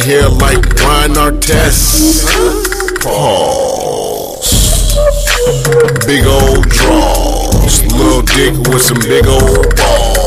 hair like Ron Artest. Pause. Big old draws. Little dick with some big old balls.